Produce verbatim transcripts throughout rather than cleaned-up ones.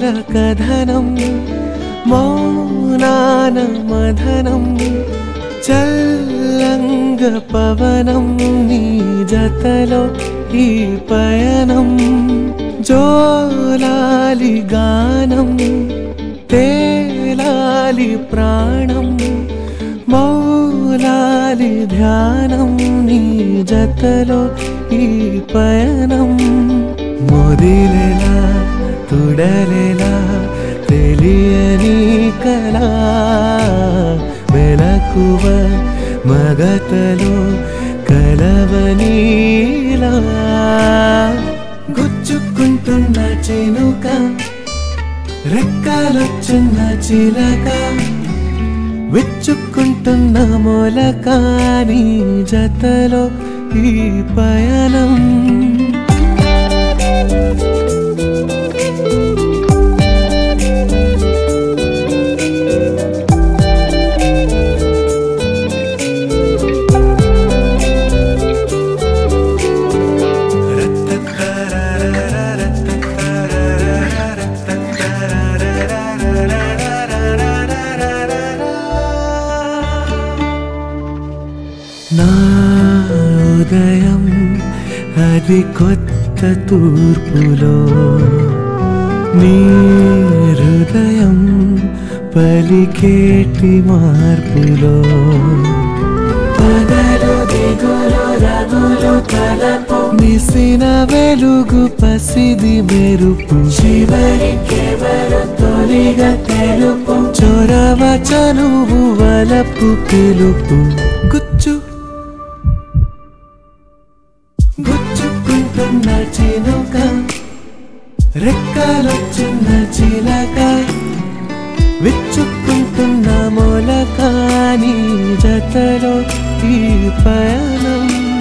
కథనం మౌనాన మదనం చల్లంగ పవనం నీ జతలో ఈ పయనం జోలాలి గానం తేలాలి ప్రాణం మౌలాలి ధ్యానం నీ జతలో ఈ పయనం మొదిలేలా తుడలేలా తెలియని కళా మెలకువ మగతలో కలవనీలా గుచ్చుకుంటున్న చినుక రెక్కలొచ్చున్న చిలక విచ్చుకుంటున్న మొలక నీ జతలో ఈ పయనం నా ఉదయం అది కొత్త తూర్పులో నీ హృదయం పలికేటి మార్పులో పగలు దిగులు రగులు తలపు మిసిన వెలుగు పసిది మెరుపు చివరికెవరు తొలిగా తెలుపు చొరవ చనువు వలపు పిలుపు గుచ్చు గుచ్చుకుంటున్న చినుక రెక్కలొచ్చున్న చిలక విచ్చుకుంటున్న మొలక నీ జతలో ఈ పయనం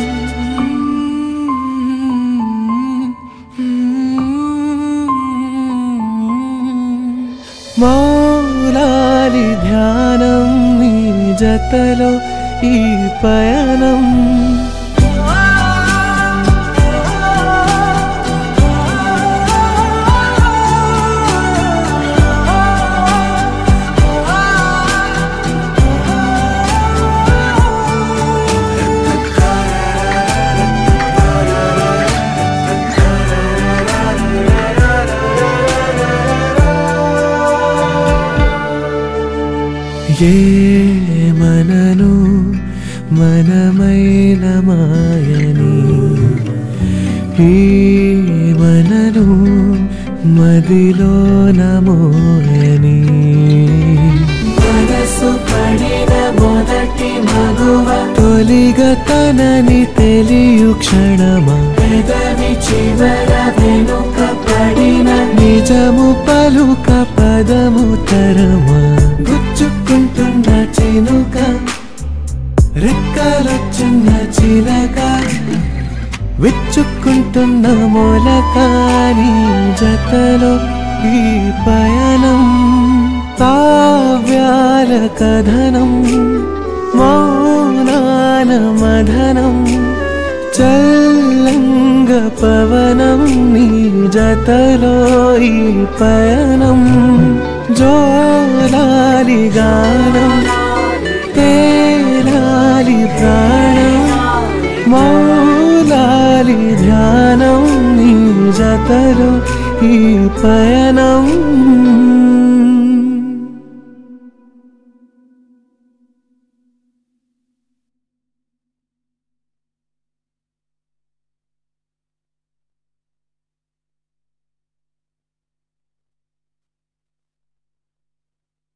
మౌలాలి ధ్యానం నీ జతలో ఈ పయనం ఏ మనను మనమైన మాయని ఈ మనను మదిలో నమోయని మనసు పడిన మొదటి మగువ తొలిగా తనని తెలియు క్షణమా పెదవి చివర వెనుక పడిన నిజము పలుక పదము తరమా గుచ్చుకుంటున్న చినుక రెక్కలొచ్చున్న చిలక విచ్చుకుంటున్న మొలక నీ జతలో ఈ పయనం కావ్యాల కథనం మౌనాన మదనం చల్లంగ పవనం నీ జతలో ఈ పయనం జోలాలి గానం తేలాలి ప్రాణం మౌలాలి ధ్యానం నీ జతలో ఈ పయనం